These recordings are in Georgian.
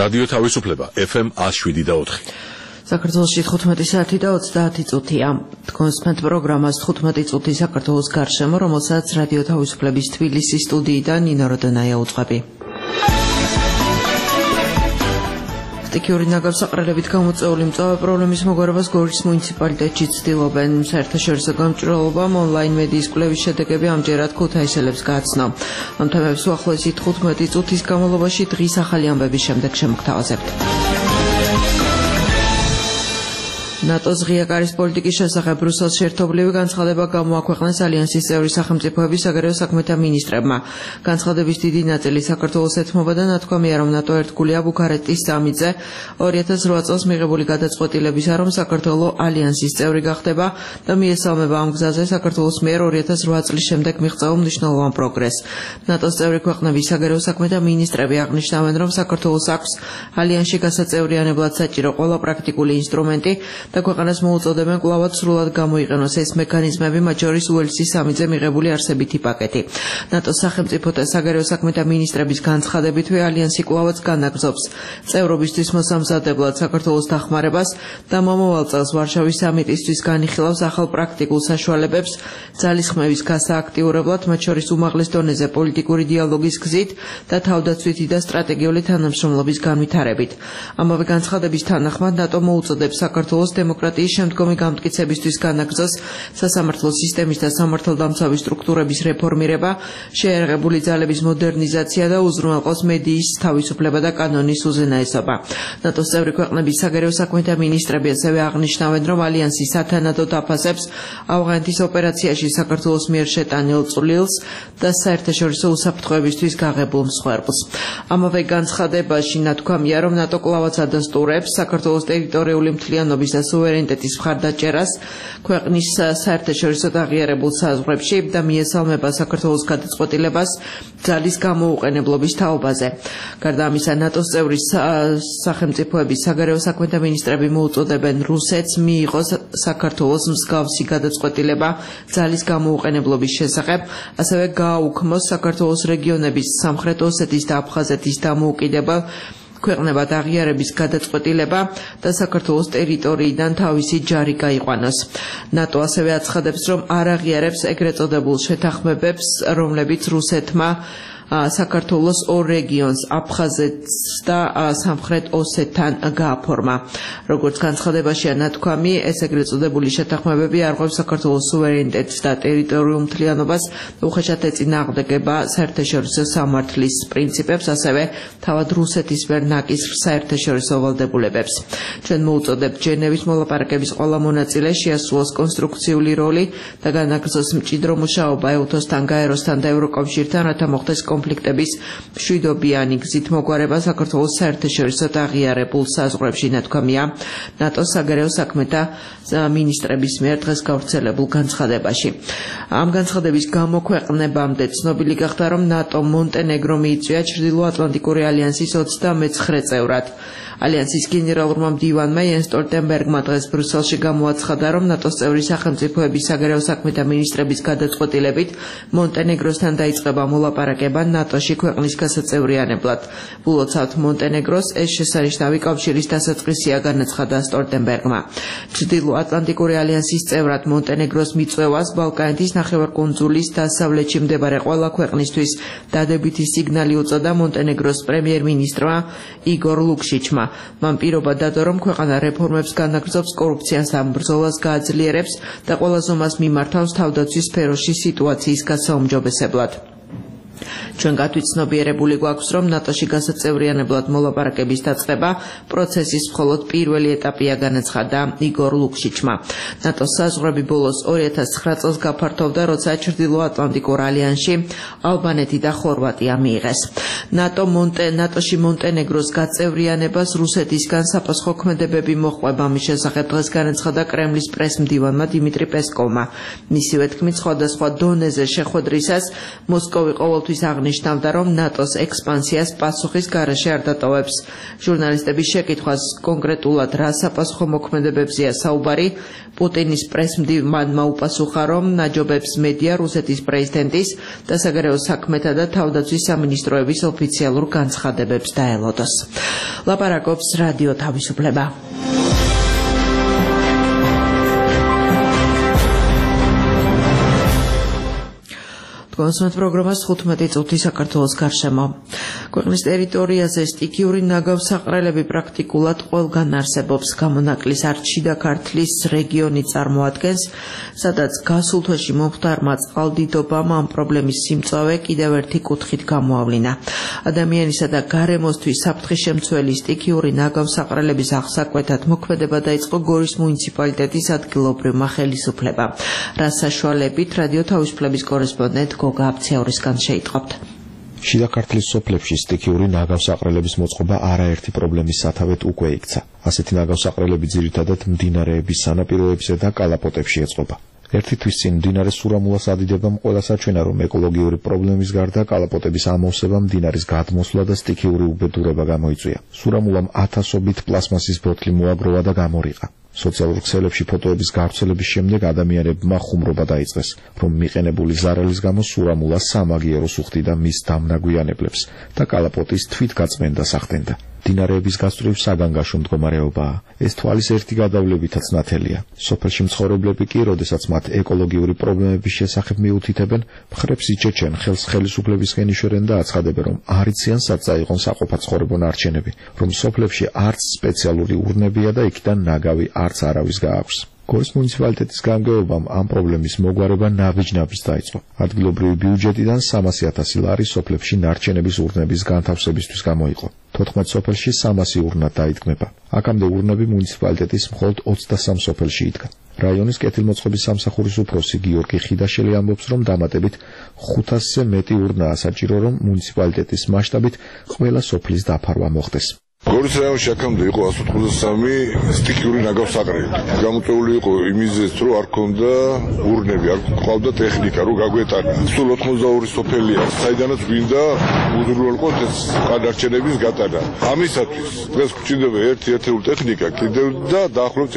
რადიო თავისუფლება FM 107.4. საქართველოში 15 საათი და 30 წუთია. კონსპენთ პროგრამას 15 წუთი საქართველოს გარშემო, რომელსაც რადიო თავისუფლების თბილისის სტუდიიდან ნინო როდონაია უძღვები. სტიქიური ნაგავსაყრელებით გამოწვეული მწვავე პრობლემის მოგვარებას გორის მუნიციპალიტეტში ცდილობენ. საერთაშორისო გამჭვირვალობამ ონლაინ მედიის კვლევის შედეგები ამჯერად ქუთაისელებს გააცნო. ამ თემებს უახლოესი 15 წუთის განმავლობაში დღის ახალი ამბების შემდეგ შემოგთავაზებთ. ნატოს ღია კარის პოლიტიკის შესახებ რუსეთს ერთობლივი განცხადება გამოაქვეყნეს ალიანსის წევრი სახელმწიფოების საგარეო საქმეთა მინისტრებმა. განცხადების დიდი ნაწილი საქართველოს ეთმობა და ნათქვამია, რომ ნატო ერთგულია ბუქარესტის სამიტზე 2008 წელს მიღებული გადაწყვეტილებისა, რომ საქართველო ალიანსის წევრი გახდება და მიესალმება ამ გზაზე საქართველოს მიერ 2008 წლის შემდეგ მიღწეულ მნიშვნელოვან პროგრესს. ნატოს წევრი ქვეყნების საგარეო საქმეთა მინისტრები აღნიშნავენ, რომ საქართველოს აქვს ალიანსში გასაწევრიანებლად საჭირო ყველა პრაქტიკული ინსტრუმენტი და ქვეყანას მოუწოდებენ კვლავად სრულად გამოიყენოს ეს მექანიზმები, მათ შორის უელსის სამიტზე მიღებული არსებითი პაკეტი. ნატოს სახელმწიფოთა საგარეო საქმეთა მინისტრების განცხადებითვე ალიანსი კვლავაც განაგრძობს წევრობისთვის მოსამზადებლად საქართველოს დახმარებას და მომავალ წელს ვარშავის სამიტისთვის განიხილავს ახალ პრაქტიკულ საშუალებებს ძალისხმევის გასააქტიურებლად, მათ შორის უმაღლეს დონეზე პოლიტიკური დიალოგის გზით და თავდაცვითი და სტრატეგიული თანამშრომლობის განვითარებით. ამავე განცხადების თანახმად ნატო მოუწოდებს საქართველოს დემოკრატიის შემდგომი გამტკიცებისთვის განაგრძოს სასამართლო სისტემის და სამართალდამცავი სტრუქტურების რეფორმირება, შეიარაღებული ძალების მოდერნიზაცია და უზრუნველყოს მედიის თავისუფლება და კანონის უზენაესობა. ნატოს წევრი ქვეყნების საგარეო საქმეთა მინისტრები ასევე აღნიშნავენ, რომ ალიანსი სათანადო დაფასებს ავღანეთის ოპერაციაში საქართველოს მიერ შეტანილ წვლილს და საერთაშორისო უსაფრთხოებისთვის გაღებულ მსხვერპლს. ამავე განცხადებაში ნათქვამია, რომ ნატო კვლავაც ადასტურებს საქართველოს ტერიტორიული მთლიანობის და სუვერენიტეტის მხარდაჭერას ქვეყნის საერთაშორისო აღიარებულ საზღვრებში და მიესალმება საქართველოს გადაწყვეტილებას ძალის გამოუყენებლობის თაობაზე. გარდა ამისა, ნატოს წევრი სახელმწიფოების საგარეო საქმეთა მინისტრები მოუწოდებენ რუსეთს მიიღოს საქართველოს მსგავსი გადაწყვეტილება ძალის გამოუყენებლობის შესახებ, ასევე გააუქმოს საქართველოს რეგიონების სამხრეთ ოსეთის და აფხაზეთის დამოუკიდებელ ქვეყნებად აღიარების გადაწყვეტილება და საქართველოს ტერიტორიიდან თავისი ჯარი გაიყვანოს. ნატო ასევე აცხადებს, რომ არ აღიარებს ეგრეთ წოდებულ შეთანხმებებს, რომლებიც რუსეთმა საქართველოს ორ რეგიონს აფხაზეთს და სამხრეთ ოსეთთან გააფორმა. როგორც განცხადებაშია ნათქვამი, ეს ეგრეთ წოდებული შეთანხმებები არღვევს საქართველოს სუვერენიტეტს და ტერიტორიულ მთლიანობას, უხეშად ეწინააღმდეგება საერთაშორისო სამართლის პრინციპებს, ასევე თავად რუსეთის მიერ ნაკისრ საერთაშორისო ვალდებულებებს. ჩვენ მოუწოდებთ ჟენევის მოლაპარაკების ყველა მონაწილე შეასრულოს კონსტრუქციული როლი და განაგრძოს მჭიდრო მუშაობა ეუთოსთან, გაეროსთან და ევროკავშირთან, რათა მოხდეს კონფლიქტების მშვიდობიანი გზით მოგვარება საქართველოს საერთაშორისო აღიარებულ საზღვრებში, ნათქვამია ნატოს საგარეო საქმეთა მინისტრების მიერ დღეს გავრცელებულ განცხადებაში. ამ განცხადების გამოქვეყნებამდე ცნობილი გახდა, რომ ნატო მონტენეგრო მიიწვია ჩრდილოატლანტიკური ალიანსის 29 წევრად. ალიანსის გენერალურმა მდივანმა იენს სტოლტენბერგმა დღეს ბრიუსელში გამოაცხადა, რომ ნატოს წევრი სახელმწიფოების საგარეო საქმეთა მინისტრების გადაწყვეტილებით მონტენეგროსთან დაიწყება მოლაპარაკება ნატოში ქვეყნის გასაწევრიანებლად. ბულოცავთ მონტენეგროს, ეს შესანიშნავი კავშირის დასაწყისია, განაცხადა სტოლტენბერგმა. ჩრდილოატლანტიკური ალიანსის წევრად მონტენეგროს მიწვევას ბალკანეთის ნახევარკუნძულის დასავლეთში მდებარე ყველა ქვეყნისთვის დადებითი სიგნალი უწოდა მონტენეგროს პრემიერ-მინისტრმა იგორ ლუკშიჩმა. მან პირობა დადო, რომ ქვეყანა რეფორმებს განაგრძობს, კორუფციას და ბრძოლას გააძლიერებს და ყველა ზომას მიმართავს თავდაცვის სფეროში სიტუაციის გასაუმჯობესებლად. ჩვენ გათვითცნობიერებული გვაქვს, რომ ნატოში გასაწევრიანებლად მოლაპარაკების დაწყება პროცესის მხოლოდ პირველი ეტაპია, განაცხადა იგორ ლუკშიჩმა. ნატოს საზღვრები ბოლოს 2009 წელს გაფართოვდა, როცა ჩრდილოატლანტიკურ ალიანსში ალბანეთი და ხორვატია მიიღეს. ნატოში მონტენეგროს გაწევრიანებას რუსეთისგან საპასუხო ქმედებები მოჰყვება. ამის შესახებ დღეს განაცხადა კრემლის პრესმდივანმა დიმიტრი პესკოვმა. მისივე თქმით, სხვადასხვა დონეზე შეხვედრისას მოსკოვი ყოველ ყოველთვის აღნიშნავდა, რომ ნატოს ექსპანსიას პასუხის გარეშე არ დატოვებს. ჟურნალისტების შეკითხვას კონკრეტულად რა საპასუხო მოქმედებებზეა საუბარი, პუტინის პრესმდივანმა უპასუხა, რომ ნაჯობებს მედია რუსეთის პრეზიდენტის და საგარეო საქმეთა და თავდაცვის სამინისტროების ოფიციალურ განცხადებებს დაელოდოს. ლაპარაკობს რადიო თავისუფლება. კონსულტ პროგრამას 15 წუთი საქართველოს გარშემო. ქვეყნის ტერიტორიაზე სტიქიური ნაგავსაყრელები პრაქტიკულად ყველგან არსებობს. გამონაკლის არჩიდა ქართლის რეგიონი წარმოადგენს, სადაც გასულ თვეში მომხდარმა წყალდიდობამ ამ პრობლემის სიმწვავე კიდევ ერთი კუთხით გამოავლინა. ადამიანისა და გარემოსთვის საფრთხის შემცველი სტიქიური ნაგავსაყრელების აღსაკვეთად მოქმედება დაიწყო გორის მუნიციპალიტეტის ადგილობრივმა ხელისუფლებამ. რა საშუალებით რადიო თავისუფლების კორესპონდენტ გოგა აბციაურისგან შეიტყობთ. შიდა ქართლის სოფლებში სტიქიური ნაგავსაყრელების მოწყობა არაერთი პრობლემის სათავედ უკვე იქცა. ასეთი ნაგავსაყრელები ძირითადად მდინარეების სანაპიროებზე და კალაპოტებში ეწყობა. ერთი თვის წინ მდინარე სურამულას ადიდებამ ყველას აჩვენა, რომ ეკოლოგიური პრობლემის გარდა კალაპოტების ამოვსება, მდინარის გადმოსვლა და სტიქიური უბედურება გამოიწვია. სურამულამ ათასობით პლასმასის ბოთლი მოაგროვა და გამორიყა. სოციალურ ქსელებში ფოტოების გავრცელების შემდეგ ადამიანებმა ხუმრობა დაიწყეს, რომ მიყენებული ზარელის გამო სურამულა სამაგიეროს უხდიდა მის დამნაგვიანებლებს და კალაპოტის თვითგაწმენდას ახდენდა. მდინარეების გასწვრივ საგანგაშო მდგომარეობაა. ეს თვალის ერთი გადავლებითაც ნათელია. სოფელში მცხოვრებლები კი, როდესაც მათ ეკოლოგიური პრობლემების შესახებ მიუთითებენ, მხრებს იჩეჩენ, ხელს ხელისუფლებისკენ იშორენ და აცხადებენ, რომ არ იციან სად წაიღონ საყოფაცხოვრებო ნარჩენები, რომ სოფლებში არც სპეციალური ურნებია და იქიდან ნაგავი არც არავის გააქვს. გორის მუნიციპალიტეტის გამგეობამ ამ პრობლემის მოგვარება ნაბიჯ-ნაბიჯ დაიწყო. ადგილობრივი ბიუჯეტიდან 300,000 ლარი სოფლებში ნარჩენების ურნების განთავსებისთვის გამოიყო. 14 სოფელში 300 ურნა დაიდგმება. აქამდე ურნები მუნიციპალიტეტის მხოლოდ 23 სოფელში იდგა. რაიონის კეთილმოწყობის სამსახურის უფროსი გიორგი ხიდაშელი ამბობს, რომ დამატებით 500-ზე მეტი ურნაა საჭირო, რომ მუნიციპალიტეტის მასშტაბით ყველა სოფლის დაფარვა მოხდეს. გორის რაიონში აქამდე იყო 183 სტიქიური ნაგავსაყრელი. გამოწვეული იყო იმისზეც, რომ არ ქონდა ურნები, არ ყავდა ტექნიკა, რომ გაგვეტანა. სულ 82 სოფელია, საიდანაც გვინდა უზრუნველყოთ ეს გადარჩენების გატანა. ამისათვის დღეს გვჭირდება ერთი ერთეული ტექნიკა კიდევ და დაახლოებით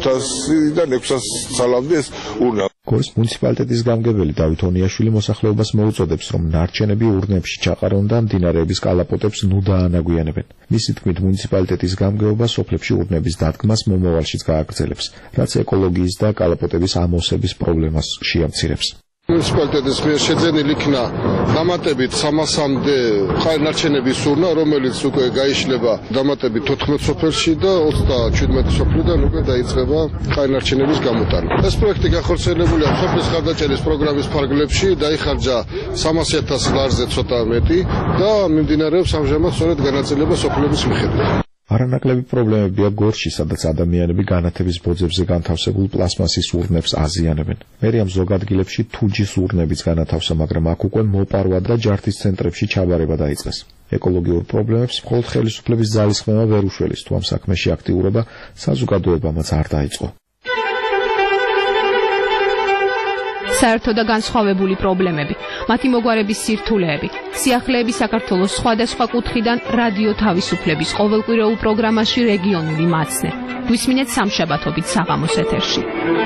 500-დან 600 სალამდე ეს ურნა. გორის მუნიციპალიტეტის გამგებელი დავით ონიაშვილი მოსახლეობას მოუწოდებს, რომ ნარჩენები ურნებში ჩაყარონ და მდინარეების კალაპოტებს ნუ დაანაგვიანებენ. მისი თქმით, მუნიციპალიტეტის გამგეობა სოფლებში ურნების დადგმას მომავალშიც გააგრძელებს, რაც ეკოლოგიის და კალაპოტების ამოვსების პრობლემას შეამცირებს. მუნიციპალიტეტის მიერ შეძენილი იქნა დამატებით 300-მდე ნარჩენების ურნა, რომელიც უკვე გაიშლება დამატებით 14 სოფელში და 37 სოფლიდან უკვე დაიწყება ნარჩენების გამოტანა. ეს პროექტი გახორციელებულია სოფლის ხარდაჭერის პროგრამის ფარგლებში, დაიხარჯა 300,000 ლარზე ცოტა მეტი და მიმდინარეობს ამჟამად სწორედ განაწილება სოფლების მიხედვით. არანაკლები პრობლემებია გორში, სადაც ადამიანები განათების ბოძებზე განთავსებულ პლასმასის ურნებს აზიანებენ. მერიამ ზოგ ადგილებში თუჯის ურნებიც განათავსა, მაგრამ აქ უკვე მოპარვა და ჯართის ცენტრებში ჩაბარება დაიწყეს. ეკოლოგიურ პრობლემებს მხოლოდ ხელისუფლების ძალისხმევა ვერ უშველის, თუ ამ საქმეში აქტიურობა საზოგადოებამაც არ დაიწყო. საერთო და განსხვავებული პრობლემები, მათი მოგვარების სირთულეები, სიახლეები საქართველოს სხვადასხვა კუთხიდან რადიო თავისუფლების ყოველკვირეულ პროგრამაში რეგიონული მაცნე. გვისმინეთ სამშაბათობით საღამოს ეთერში.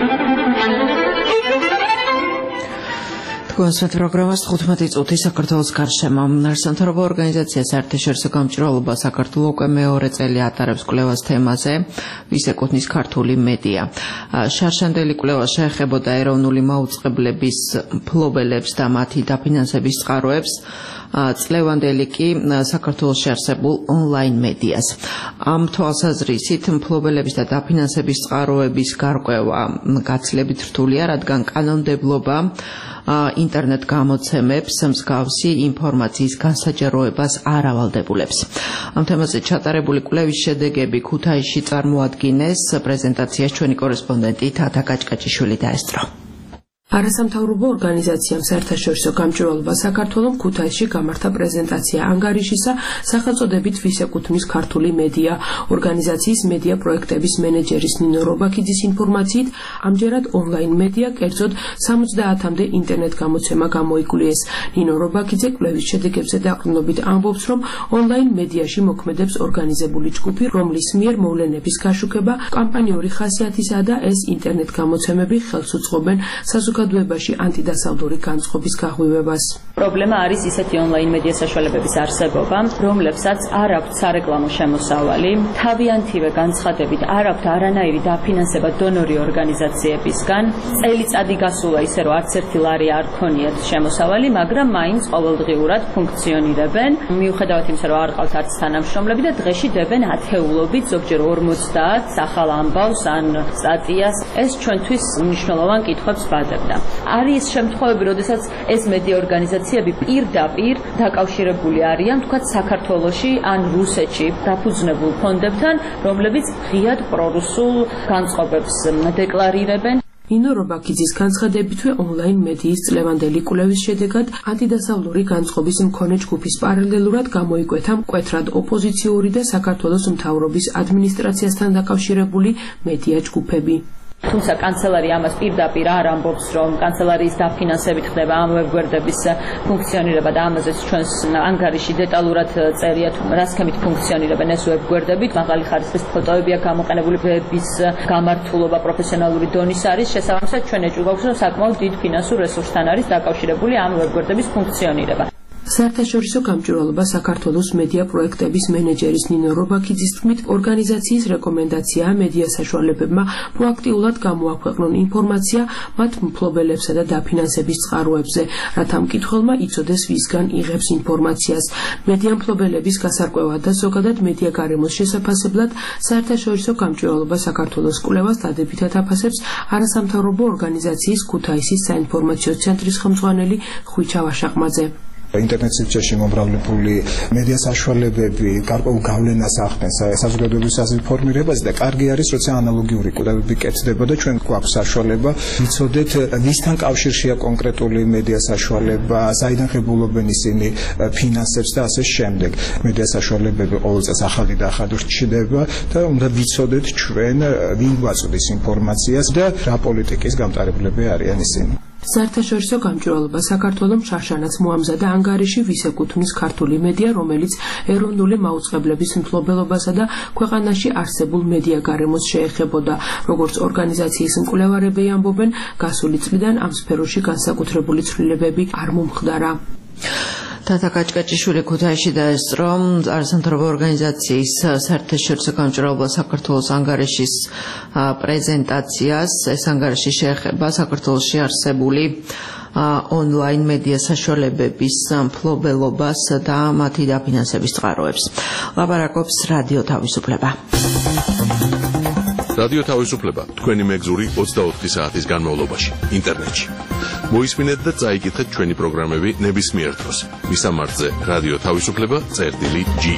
კონსულტ პროგრამას 15 წუთი საქართველოს გარშემო. სამთავრობო ორგანიზაცია საერთაშორისო გამჭვირვალობა საქართველოს უკვე მეორე წელი ატარებს კვლევას თემაზე, ვის ეკუთვნის ქართული მედია. შარშანდელი კვლევა შეეხებოდა ეროვნული მაუწყებლების მფლობელებს და მათი დაფინანსების წყაროებს, წლევანდელი კი საქართველოში არსებულ ონლაინ მედიას. ამ თვალსაზრისით მფლობელების და დაფინანსების წყაროების გარკვევა გაცილებით რთულია, რადგან კანონმდებლობა ინტერნეტ გამოცემებს მსგავსი ინფორმაციის განსაჯაროებას არ ავალდებულებს. ამ თემაზე ჩატარებული კვლევის შედეგები ქუთაისში წარმოადგინეს. პრეზენტაციას ჩვენი კორესპონდენტი თათა კაჭკაჭიშვილი დაესწრო. არასამთავრობო ორგანიზაციამ საერთაშორისო გამჭვირვალობა საქართველოს ქუთაისში გამართა პრეზენტაცია ანგარიშისა სახელწოდებით ვის ეკუთვნის ქართული მედია. ორგანიზაციის მედია პროექტების მენეჯერის ნინო რობაქიძის ინფორმაციით, ამჯერად ონლაინ მედია კერძოდ 70-მდე ინტერნეტ გამოცემა გამოიკვლიეს. ნინო რობაქიძე კვლევის შედეგებზე დაყრდნობით ამბობს, რომ ონლაინ მედიაში მოქმედებს ორგანიზებული ჯგუფი, რომლის მიერ მოვლენების გაშუქება კამპანიური ხასიათისაა და ეს ინტერნეტ გამოცემები ხელს უწყობენ საზოგადოებაში ანტიდასავლური განწყობის გაღვივებას. პრობლემა არის ისეთი ონლაინ მედია საშუალებების არსებობა, რომლებსაც არ აქვთ სარეკლამო შემოსავალი, თავიანთივე განცხადებით არ აქვთ არანაირი დაფინანსება დონორი ორგანიზაციებისგან, წელიწადი გასულა ისე რომ არც ერთი ლარი არ ქონიათ შემოსავალი, მაგრამ მაინც ყოველდღიურად ფუნქციონირებენ. მიუხედავად იმისა, რომ არ ყავთ არც თანამშრომლები და დღეში დებენ ათეულობით, ზოგჯერ 50 ახალ ამბავს ან სტატიას. ეს ჩვენთვის მნიშვნელოვან კითხვებს ბადებდა. არის შემთხვევები, როდესაც ეს მედია ორგანიზაციები პირდაპირ დაკავშირებული არიან, თქვათ საქართველოში ან რუსეთში დაფუძნებულ ფონდებთან, რომლებიც ღიად პრორუსულ განწყობებს დეკლარირებენ. ნინო რობაქიძის განცხადებითვე ონლაინ მედიის წლევანდელი კვლევის შედეგად ანტიდასავლური განწყობის მქონე ჯგუფის პარალელურად გამოიკვეთა მკვეთრად ოპოზიციური და საქართველოს მთავრობის ადმინისტრაციასთან დაკავშირებული მედია ჯგუფები. თუმცა კანცელარი ამას პირდაპირ არ ამბობს, რომ კანცელარიის დაფინანსებით ხდება ამ ვებგვერდების ფუნქციონირება და ამაზეც ჩვენს ანგარიში დეტალურად წერია, რა სქემით ფუნქციონირებენ ეს ვებგვერდები. მაღალი ხარისხის ფოტოებია გამოყენებული, ვების გამართულობა პროფესიონალური დონის არის. შესაბამისად, ჩვენ ეჭვი გვაქვს, რომ საკმაოდ დიდ ფინანსურ რესურსთან არის დაკავშირებული ამ ვებგვერდების ფუნქციონირება. საერთაშორისო გამჭვირვალობა საქართველოს მედია პროექტების მენეჯერის ნინო რობაქიძის თქმით, ორგანიზაციის რეკომენდაციაა მედია საშუალებებმა პროაქტიულად გამოაქვეყნონ ინფორმაცია მათ მფლობელებსა და დაფინანსების წყაროებზე, რათა მკითხველმა იცოდეს ვისგან იღებს ინფორმაციას. მედია მფლობელების გასარკვევად და ზოგადად მედია გარემოს შესაფასებლად საერთაშორისო გამჭვირვალობა საქართველოს კვლევას დადებითად აფასებს არასამთავრობო ორგანიზაციის ქუთაისის საინფორმაციო ცენტრის ხელმძღვანელი ხვიჩა ვაშაყმაძე. ინტერნეტ სივრცეში მომრავლებული მედია საშუალებები გარკვეულ გავლენას ახდენს საზოგადოების აზრიფორმირებაზე და კარგი არის, როცა ანალოგიური კვლევები კეთდება და ჩვენ გვაქვს საშუალება ვიცოდეთ ვისთან კავშირშია კონკრეტული მედია საშუალება, საიდან ღებულობენ ისინი ფინანსებს და ასე შემდეგ. მედია საშუალებები ყოველ წელს ახალი და ახალი რჩება და უნდა ვიცოდეთ ჩვენ ვინ გვაწვდის ინფორმაციას და რა პოლიტიკის გამტარებლები არიან ისინი. საერთაშორისო გამჭვირვალობა საქართველოს შარშანაც მოამზადა ანგარიში ვის ეკუთვნის ქართული მედია, რომელიც ეროვნული მაუწყებლების მფლობელობასა და ქვეყანაში არსებულ მედია გარემოს შეეხებოდა. როგორც ორგანიზაციის მკვლევარები ამბობენ, გასული წლიდან ამ სფეროში განსაკუთრებული ცვლილებები არ მომხდარა. თათა კაჭკაჭიშვილი ქუთაისში დაესწრო არასამთავრობო ორგანიზაციის საერთაშორისო გამჭვირვალობა საქართველოს ანგარიშის პრეზენტაციას. ეს ანგარიში შეეხება საქართველოში არსებული ონლაინ მედია საშუალებების მფლობელობას და მათი დაფინანსების წყაროებს. ლაპარაკობს რადიო თავისუფლება. რადიო თავისუფლება თქვენი მეგზური 24 საათის განმავლობაში ინტერნეტში. მოისმინეთ და წაიკითხეთ ჩვენი პროგრამები ნებისმიერ დროს. მისამართზე რადიო თავისუფლება.ge.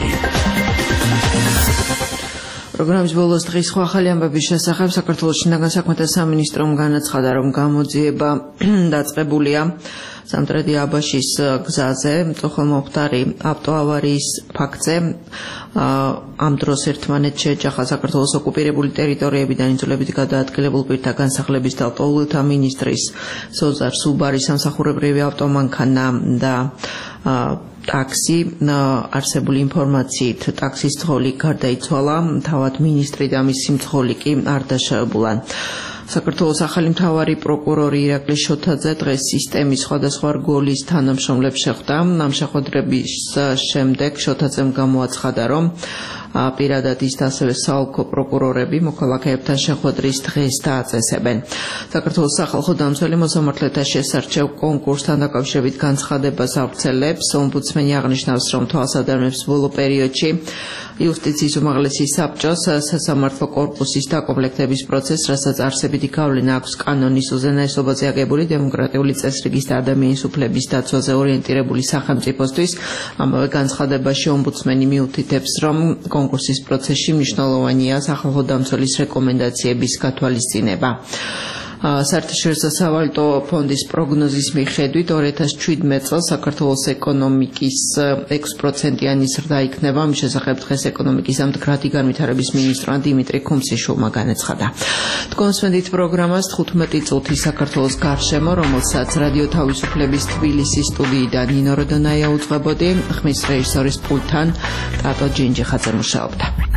პროგრამის ბოლოს დღის სხვა ახალი ამბების შესახებ საქართველოს შინაგან საქმეთა სამინისტრომ განაცხადა, რომ გამოძიება დაწყებულია სამტრედი აბაშის გზაზე მწუხელმოხდარი ავტოავარიის ფაქტზე. ამ დროს ერთმანეთს შეეჯახა საქართველოს ოკუპირებული ტერიტორიებიდან იძულებით გადაადგილებულ პირთა განსახლების და ავტოულთა მინისტრის სოზარ სუბარის სამსახურებრივი ავტომანქანა და ტაქსი. არსებული ინფორმაციით ტაქსის მძღოლი გარდაიცვალა, თავად მინისტრი და მისი მძღოლი კი არ დაშავებულან. საქართველოს ახალი მთავარი პროკურორი ირაკლი შოთაძე დღეს სისტემის სხვადასხვა რგოლის თანამშრომლებს შეხვდა. ამ შეხვედრების შემდეგ შოთაძემ გამოაცხადა, რომ პირადად ის და ასევე საოლქო პროკურორები მოქალაქეებთან შეხვედრის დღეს დააწესებენ. საქართველოს სახალხო დამცველი მოსამართლეთა შესარჩევ კონკურსთან დაკავშირებით განცხადებას ავრცელებს. ომბუდსმენი აღნიშნავს, რომ თვალსადამნებს ბოლო პერიოდში იუსტიციის უმაღლესი საბჭოს სასამართლო კორპუსის დაკომპლექტების პროცესს, რასაც არსებითი გავლენა აქვს კანონის უზენაესობაზე აგებული დემოკრატიული წესრიგის და ადამიანის უფლების დაცვაზე ორიენტირებული სახელმწიფოსთვის. ამავე განცხადებაში ომბუდსმენი მიუთითებს, რომ კონკურსის პროცესში მნიშვნელოვანია სახალხო დამცველის რეკომენდაციების გათვალისწინება. საერთაშორისო სავალუტო ფონდის პროგნოზის მიხედვით 2017 წელს საქართველოს ეკონომიკის 6%-იანი ზრდა იქნება. ამ შესახებ დღეს ეკონომიკის ამდგრადი განვითარების მინისტრმა დიმიტრი ქუმსიშვილმა განაცხადა. თქვენსმენდით პროგრამას 15 წუთი საქართველოს გარშემო, რომელსაც რადიო თავისუფლების თბილისის სტუდიიდან ნინო როდონაია უძღვებოდი, ხმის რეჟისორის პულტთან ტატო ჯინჯიხაძე მუშაობდა.